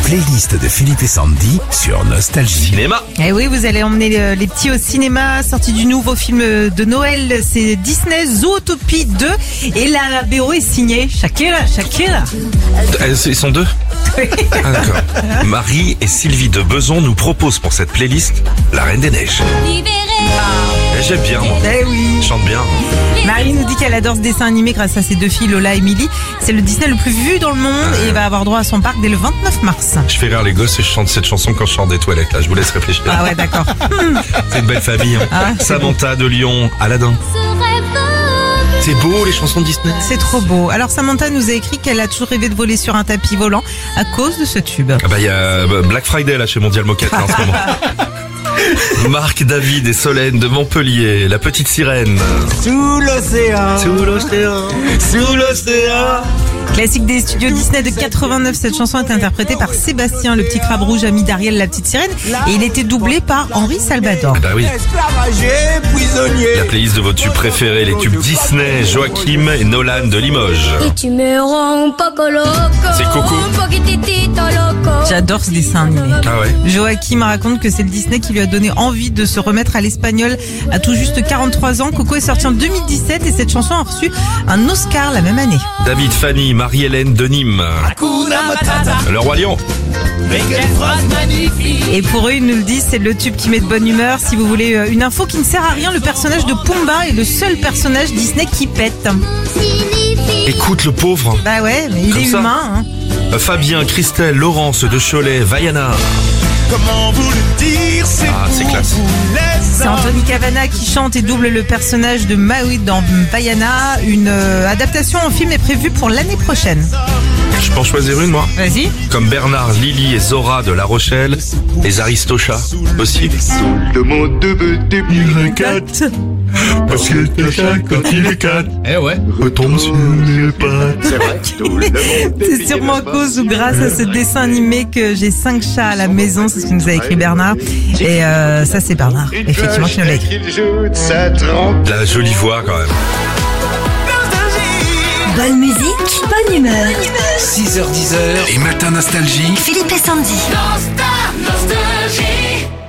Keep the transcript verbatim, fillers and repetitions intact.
playlist de Philippe et Sandy sur Nostalgie. Cinéma. Eh oui, vous allez emmener le- les petits au cinéma, sortie du nouveau film de Noël, c'est Disney Zootopie deux et la B O est signée Shakira, Shakira. Euh, Ils sont deux. Ah, d'accord. Marie et Sylvie de Beson nous proposent pour cette playlist La Reine des Neiges. Et j'aime bien, moi. Eh oui. Je chante bien. Marie nous dit qu'elle adore ce dessin animé grâce à ses deux filles Lola et Millie. C'est le Disney le plus vu dans le monde et il va avoir droit à son parc dès le vingt-neuf mars. Je fais rire les gosses et je chante cette chanson quand je sors des toilettes. Là, je vous laisse réfléchir. Ah ouais, d'accord. C'est une belle famille. Hein. Ah ouais, c'est Samantha de Lyon, Aladdin. C'est beau les chansons de Disney. C'est trop beau. Alors Samantha nous a écrit qu'elle a toujours rêvé de voler sur un tapis volant à cause de ce tube. Ah bah il y a Black Friday là chez Mondial Moquette là, en ce moment. Marc, David et Solène de Montpellier, la petite sirène. Sous l'océan, Sous l'océan, sous l'océan. Classique des studios Disney de quatre-vingt-neuf, cette chanson est interprétée par Sébastien, le petit crabe rouge ami d'Ariel, la petite sirène, et il était doublé par Henri Salvador. Ah bah oui. Esclavagé, prisonnier. La playlist de vos tubes préférés, les tubes Disney, Joachim et Nolan de Limoges. Y tu me rends un poco loco. C'est Coco. Un poquitito loco. J'adore ce dessin animé. Ah ouais. Joachim raconte que c'est le Disney qui lui a donné envie de se remettre à l'espagnol à tout juste quarante-trois ans. Coco est sorti en deux mille dix-sept et cette chanson a reçu un Oscar la même année. David, Fanny, Marie-Hélène de Nîmes. Hakuna Matata. Le Roi Lion. Mais quelle phrase magnifique. Et pour eux, ils nous le disent, c'est le tube qui met de bonne humeur. Si vous voulez euh, une info qui ne sert à rien, le personnage de Pumba est le seul personnage Disney qui pète. Écoute le pauvre. Bah ouais, mais il Comme est ça. humain. Hein. Euh, Fabien, Christelle, Laurence de Cholet, Vaiana. Comment vous le dire, c'est Ah, c'est pour classe. vous les C'est hommes. Anthony Cavana qui chante et double le personnage de Maui dans Vaiana. Une euh, adaptation en film est prévue pour l'année prochaine. Je peux en choisir une moi. Vas-y. Comme Bernard, Lily et Zora de La Rochelle. Les Aristochats aussi. Le mot de depuis quatre. Parce que Tocha, quand il est quatre, Eh ouais. retombe sur les pattes. C'est vrai, tout le monde. C'est sûrement à cause ou grâce à ce dessin animé que j'ai cinq chats à la maison. C'est ce que nous a écrit Bernard. Et euh, ça, c'est Bernard, effectivement, qui nous l'a écrit. Il joue de sa trempe. La jolie voix quand même. Bonne musique, bonne humeur. six heures dix. Les matins Nostalgie. Philippe et Sandy. Nostalgie.